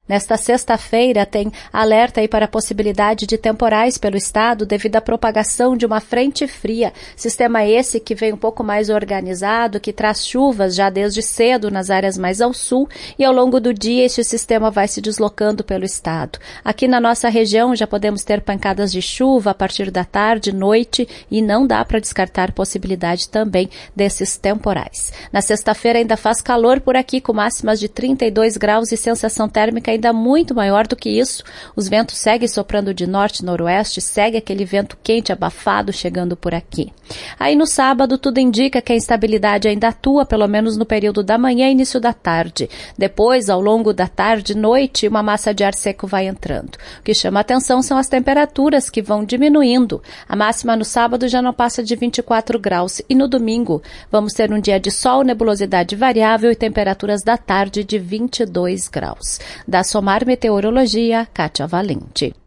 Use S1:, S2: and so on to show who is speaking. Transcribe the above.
S1: Nesta sexta-feira tem alerta aí para a possibilidade de temporais pelo estado devido à propagação de uma frente fria. Sistema esse que vem um pouco mais organizado, que traz chuvas já desde cedo nas áreas mais ao sul e ao longo do dia este sistema vai se deslocando pelo estado. Aqui na nossa região já podemos ter pancadas de chuva a partir da tarde, noite e não dá para descartar possibilidade também desses temporais. Na sexta-feira ainda faz calor por aqui com máximas de 32 graus e sensação térmica ainda muito maior do que isso. Os ventos seguem soprando de norte e noroeste, segue aquele vento quente abafado chegando por aqui. Aí no sábado tudo indica que a instabilidade ainda atua pelo menos no período da manhã e início da tarde. Depois, ao longo da tarde e noite, uma massa de ar seco vai entrando. O que chama atenção são as temperaturas que vão diminuindo. A máxima no sábado já não passa de 24 graus e no domingo vamos ter um dia de sol, nebulosidade variável e temperaturas da tarde de 22 graus. Da Somar Meteorologia, Kátia Valente.